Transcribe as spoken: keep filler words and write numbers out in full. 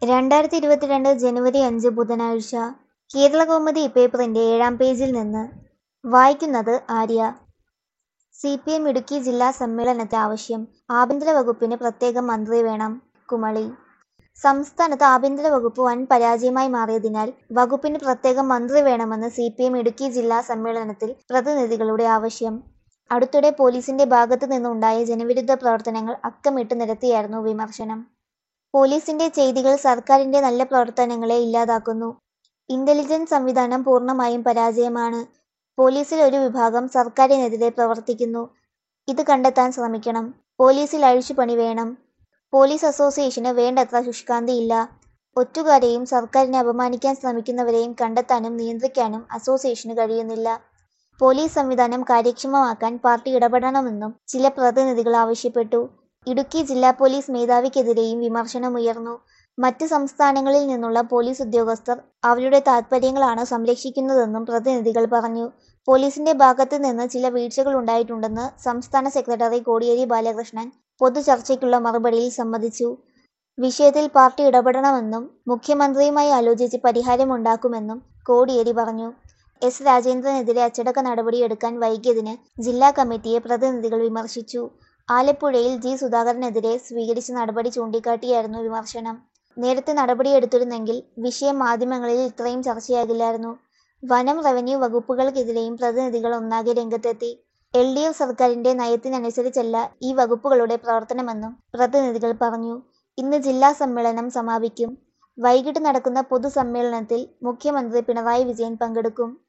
രണ്ടായിരത്തി ഇരുപത്തിരണ്ട് ജനുവരി അഞ്ച് ബുധനാഴ്ച കേരളകൗമുദി പേപ്പറിന്റെ ഏഴാം പേജിൽ നിന്ന് വായിക്കുന്നത് Arya. C P M Idukki ജില്ലാ സമ്മേളനത്തെ ആവശ്യം ആഭ്യന്തര വകുപ്പിന് പ്രത്യേക മന്ത്രി വേണം. കുമളി. സംസ്ഥാനത്ത് ആഭ്യന്തര വകുപ്പ് വൻ പരാജയമായി മാറിയതിനാൽ വകുപ്പിന് പ്രത്യേക മന്ത്രി വേണമെന്ന് സി പി എം ഇടുക്കി ജില്ലാ സമ്മേളനത്തിൽ പ്രതിനിധികളുടെ ആവശ്യം. അടുത്തിടെ പോലീസിന്റെ ഭാഗത്തു നിന്നുണ്ടായ ജനവിരുദ്ധ പ്രവർത്തനങ്ങൾ അക്കമിട്ട് നിരത്തിയായിരുന്നു വിമർശനം. പോലീസിന്റെ ചെയ്തികൾ സർക്കാരിന്റെ നല്ല പ്രവർത്തനങ്ങളെ ഇല്ലാതാക്കുന്നു. ഇന്റലിജൻസ് സംവിധാനം പൂർണ്ണമായും പരാജയമാണ്. പോലീസിൽ ഒരു വിഭാഗം സർക്കാരിനെതിരെ പ്രവർത്തിക്കുന്നു. ഇത് കണ്ടെത്താൻ ശ്രമിക്കണം. പോലീസിൽ അഴിച്ചുപണി വേണം. പോലീസ് അസോസിയേഷന് വേണ്ടത്ര ശുഷ്കാന്തിയില്ല. ഒറ്റുകാരെയും സർക്കാരിനെ അപമാനിക്കാൻ ശ്രമിക്കുന്നവരെയും കണ്ടെത്താനും നിയന്ത്രിക്കാനും അസോസിയേഷന് കഴിയുന്നില്ല. പോലീസ് സംവിധാനം കാര്യക്ഷമമാക്കാൻ പാർട്ടി ഇടപെടണമെന്നും ചില പ്രതിനിധികൾ ആവശ്യപ്പെട്ടു. ഇടുക്കി ജില്ലാ പോലീസ് മേധാവിക്കെതിരെയും വിമർശനമുയർന്നു. മറ്റ് സംസ്ഥാനങ്ങളിൽ നിന്നുള്ള പോലീസ് ഉദ്യോഗസ്ഥർ അവരുടെ താൽപര്യങ്ങളാണ് സംരക്ഷിക്കുന്നതെന്നും പ്രതിനിധികൾ പറഞ്ഞു. പോലീസിന്റെ ഭാഗത്ത് നിന്ന് ചില വീഴ്ചകൾ ഉണ്ടായിട്ടുണ്ടെന്ന് സംസ്ഥാന സെക്രട്ടറി കോടിയേരി ബാലകൃഷ്ണൻ പൊതുചർച്ചയ്ക്കുള്ള മറുപടിയിൽ സമ്മതിച്ചു. വിഷയത്തിൽ പാർട്ടി ഇടപെടണമെന്നും മുഖ്യമന്ത്രിയുമായി ആലോചിച്ച് പരിഹാരമുണ്ടാക്കുമെന്നും കോടിയേരി പറഞ്ഞു. എസ് രാജേന്ദ്രനെതിരെ അച്ചടക്ക നടപടിയെടുക്കാൻ വൈകിയതിന് ജില്ലാ കമ്മിറ്റിയെ പ്രതിനിധികൾ വിമർശിച്ചു. ആലപ്പുഴയിൽ ജി സുധാകരനെതിരെ സ്വീകരിച്ച നടപടി ചൂണ്ടിക്കാട്ടിയായിരുന്നു വിമർശനം. നേരത്തെ നടപടിയെടുത്തിരുന്നെങ്കിൽ വിഷയം മാധ്യമങ്ങളിൽ ഇത്രയും ചർച്ചയാകില്ലായിരുന്നു. വനം, റവന്യൂ വകുപ്പുകൾക്കെതിരെയും പ്രതിനിധികൾ ഒന്നാകെ രംഗത്തെത്തി. എൽ ഡി എഫ് സർക്കാരിന്റെ നയത്തിനനുസരിച്ചല്ല ഈ വകുപ്പുകളുടെ പ്രവർത്തനമെന്നും പ്രതിനിധികൾ പറഞ്ഞു. ഇന്ന് ജില്ലാ സമ്മേളനം സമാപിക്കും. വൈകിട്ട് നടക്കുന്ന പൊതുസമ്മേളനത്തിൽ മുഖ്യമന്ത്രി പിണറായി വിജയൻ പങ്കെടുക്കും.